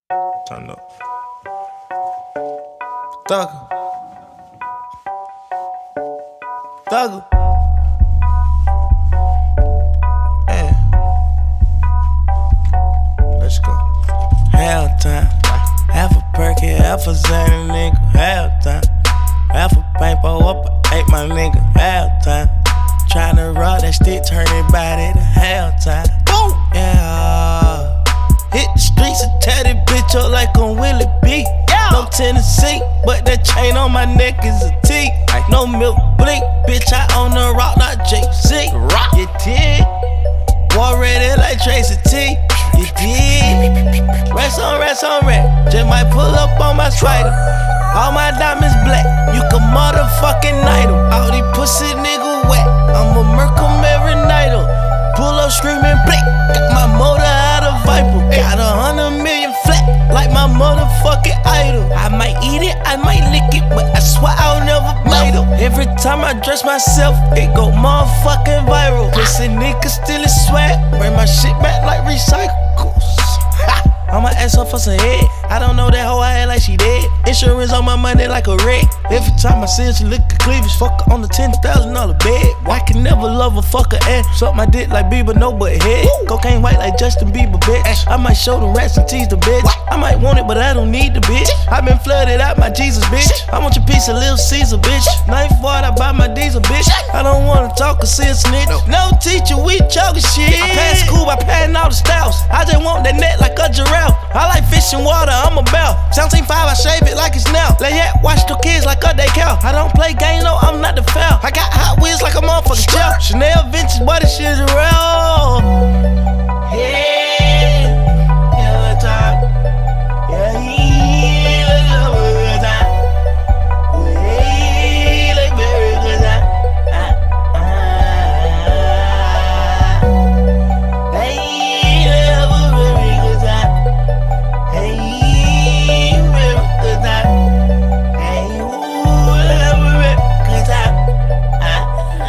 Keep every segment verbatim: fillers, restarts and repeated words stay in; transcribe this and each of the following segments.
Turn up. Thugger. Thugger. Yeah. Let's go. Hell time. Half a perky, half a Xanny, nigga. Hell time. Half a paintball up, I ate my nigga. Hell time. Tryna rock that stick, turn it body to hell time. Boom! Yeah. Hit the streets and tear that bitch up like on Willie B. Yeah. No Tennessee, but that chain on my neck is a T. No milk blink, bitch, I own the rock, not J C. Rock. You did. War ready like Tracy T. You did. Rest on, rest on, rest. Just might pull up on my spider. All my diamonds black, you can motherfucking night 'em. All these pussy niggas wet, I'ma murk 'em every night 'em. Pull up screaming blick, got my motor out of Viper. Got a hundred million flat, like my motherfucking idol. I might eat it, I might lick it, but I swear I'll never bite 'em. Every time I dress myself, it go motherfucking viral. Pussy niggas still is swag, bring my shit back like recycles. I'ma ask her for some head. I don't know that hoe I had like she dead. Insurance on my money like a wreck. Every time I see her, she look at cleavage. Fuck her on the ten thousand dollar bed. I can never love a fucker ass. Suck my dick like Bieber, no but head. Woo. Cocaine white like Justin Bieber, bitch. I might show them rats and tease the bitch. What? I might want it, but I don't need the bitch. I been flooded out my Jesus, bitch. I want your piece of Little Caesar, bitch. Knife Ford, I buy my diesel, bitch. I don't wanna talk or see a snitch. No, no teacher, we talking shit. I passed school by patting all the styles. I just want that net like a giraffe. I like fish and water, I'm about seventeen five, I shave it like it's now. Let yeah, watch the kids like a day cow. I don't play game, no, I'm not the foul. I got Hot Wheels like a motherfucking child. Chanel vintage, boy, this shit is real. Yeah, yeah, time. Yeah, yeah, good time. Yeah, like very good time. Ah, ah. Hey, have a very good time. Hey, very good time. Hey, ooh, have a very good time. Ah,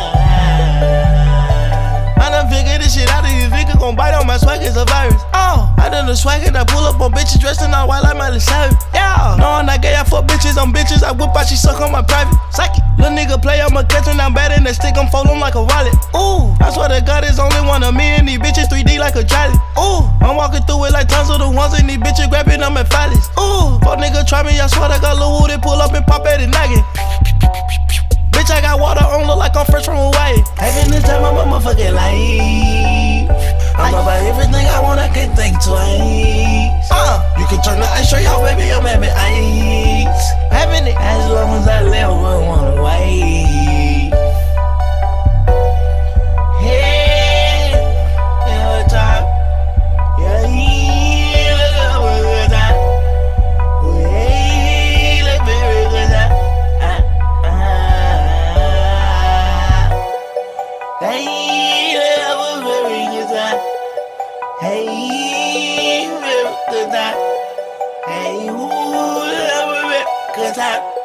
ah. I done figured this shit out of you. Vicar gon' bite on my swag, it's a virus. Oh, I done the swag and I pull up on bitches dressed in all white like Miley Cyrus. Yeah, no, I'm not gay, I fuck bitches on bitches. I whip out, she suck on my private. Psyche, little nigga play, I'ma catch him down bad in the stick, I'm folding like a wallet. Ooh, I swear to God, it's only one of me and these bitches three D like a jolly. Ooh, I'm walking through it like tons of the ones and these bitches grabbing them at Follies. Ooh, fuck nigga try me, I swear I got Lil Woo, they pull up and pop at it noggin. Bitch, I got water on, look like I'm fresh from Hawaii. Having the time of my motherfucking life. I'm about everything I want, I can think twice. Uh, you can turn the ice straight off, baby, I'm having ice. Having it as long as I live, I wanna wait. Hey, yeah, time. Yeah, yeah, good time. Way, like very good time. Ah, ah. Hey, have a very good time. Hey, very good time. Hey, ooh, have a very good time.